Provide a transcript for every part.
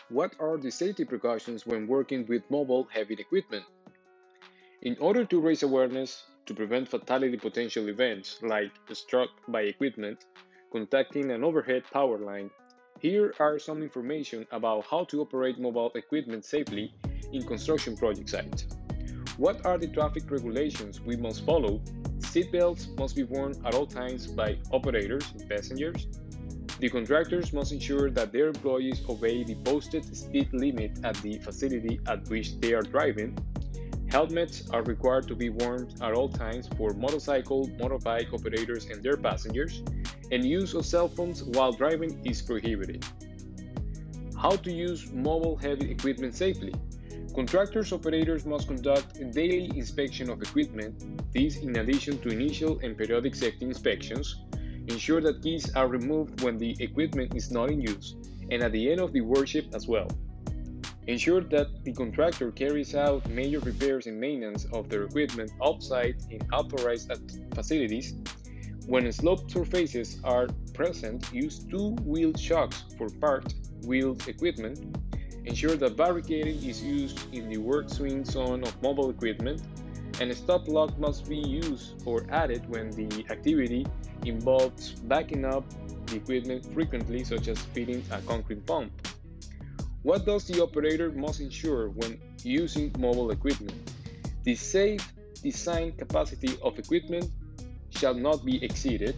What are the safety precautions when working with mobile heavy equipment? In order to raise awareness to prevent fatality potential events like struck by equipment, contacting an overhead power line, here are some information about how to operate mobile equipment safely in construction project sites. What are the traffic regulations we must follow? Seatbelts must be worn at all times by operators and passengers. The contractors must ensure that their employees obey the posted speed limit at the facility at which they are driving. Helmets are required to be worn at all times for motorcycle, motorbike operators and their passengers, and use of cell phones while driving is prohibited. How to use mobile heavy equipment safely? Contractors operators must conduct a daily inspection of equipment, this in addition to initial and periodic safety inspections. Ensure that keys are removed when the equipment is not in use and at the end of the worship as well. Ensure that the contractor carries out major repairs and maintenance of their equipment off-site in authorized facilities. When sloped surfaces are present, use two-wheel shocks for part-wheeled equipment. Ensure that barricading is used in the work swing zone of mobile equipment, and a stop lock must be used or added when the activity involves backing up the equipment frequently, such as fitting a concrete pump. What does the operator must ensure when using mobile equipment? The safe design capacity of equipment shall not be exceeded.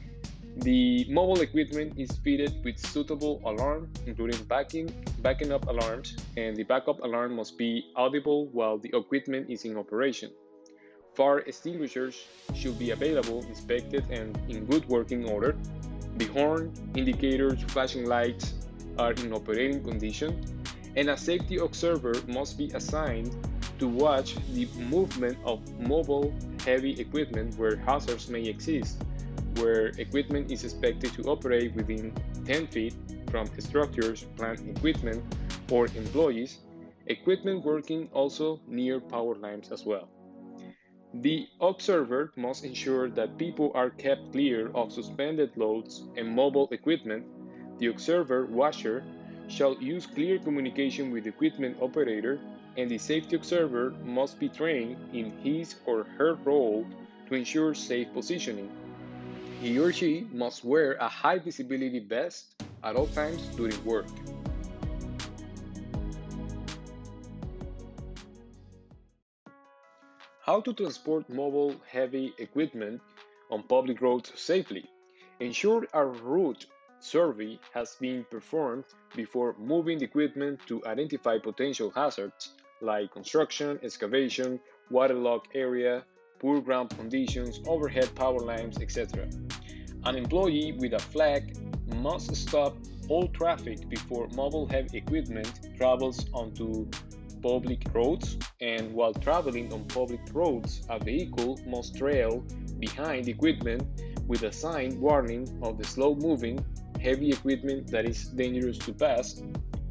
The mobile equipment is fitted with suitable alarm, including backing up alarms, and the backup alarm must be audible while the equipment is in operation. Fire extinguishers should be available, inspected, and in good working order. The horn, indicators, flashing lights are in operating condition, and a safety observer must be assigned to watch the movement of mobile heavy equipment where hazards may exist, where equipment is expected to operate within 10 feet from structures, plant equipment, or employees, equipment working also near power lines as well. The observer must ensure that people are kept clear of suspended loads and mobile equipment. The observer watcher shall use clear communication with the equipment operator, and the safety observer must be trained in his or her role to ensure safe positioning. He or she must wear a high visibility vest at all times during work. How to transport mobile heavy equipment on public roads safely. Ensure a route survey has been performed before moving the equipment to identify potential hazards like construction, excavation, waterlogged area, poor ground conditions, overhead power lines, etc. An employee with a flag must stop all traffic before mobile heavy equipment travels onto public roads, and while traveling on public roads, a vehicle must trail behind the equipment with a sign warning of the slow-moving, heavy equipment that is dangerous to pass.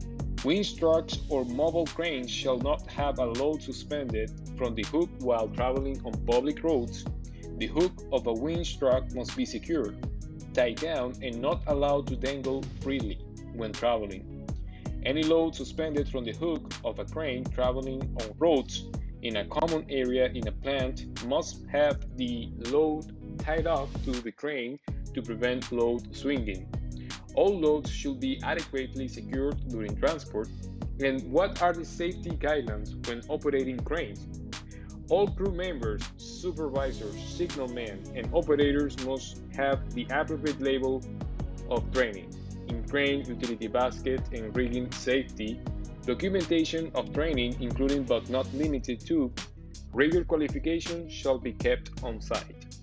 Winch trucks or mobile cranes shall not have a load suspended from the hook while traveling on public roads. The hook of a winch truck must be secured, tied down, and not allowed to dangle freely when traveling. Any load suspended from the hook of a crane traveling on roads in a common area in a plant must have the load tied up to the crane to prevent load swinging. All loads should be adequately secured during transport. And what are the safety guidelines when operating cranes? All crew members, supervisors, signalmen, and operators must have the appropriate level of training in crane utility basket and rigging safety, documentation of training including but not limited to rigger qualification shall be kept on site.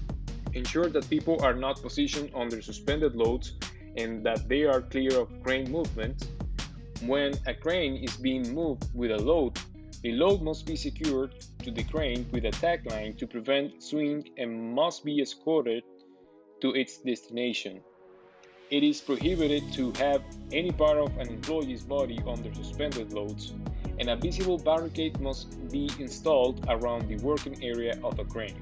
Ensure that people are not positioned under suspended loads and that they are clear of crane movement. When a crane is being moved with a load, the load must be secured to the crane with a tag line to prevent swing and must be escorted to its destination. It is prohibited to have any part of an employee's body under suspended loads, and a visible barricade must be installed around the working area of a crane.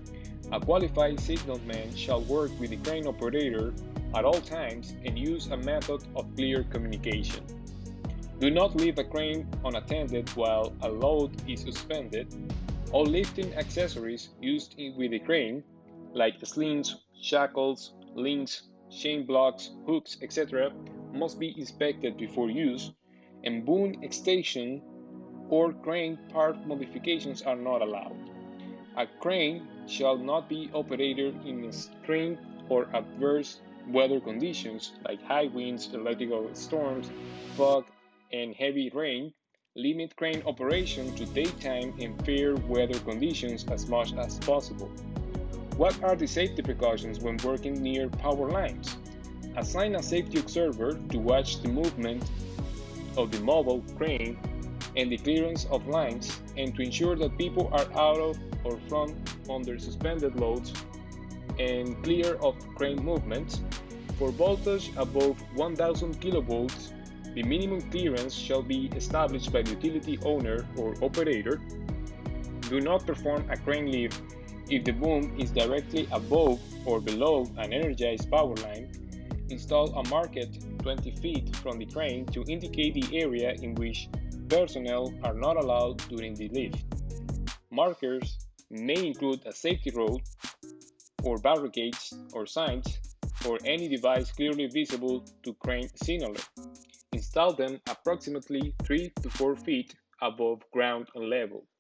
A qualified signalman shall work with the crane operator at all times and use a method of clear communication. Do not leave a crane unattended while a load is suspended. All lifting accessories used with the crane, like slings, shackles, links, chain blocks, hooks, etc., must be inspected before use, and boom extension or crane part modifications are not allowed. A crane shall not be operated in extreme or adverse weather conditions like high winds, electrical storms, fog, and heavy rain. Limit crane operation to daytime and fair weather conditions as much as possible. What are the safety precautions when working near power lines? Assign a safety observer to watch the movement of the mobile crane and the clearance of lines, and to ensure that people are out of or from under suspended loads and clear of crane movements. For voltage above 1000 kilovolts, the minimum clearance shall be established by the utility owner or operator. Do not perform a crane lift if the boom is directly above or below an energized power line. Install a marker 20 feet from the crane to indicate the area in which personnel are not allowed during the lift. Markers may include a safety road or barricades or signs or any device clearly visible to crane signaler. Install them approximately 3 to 4 feet above ground level.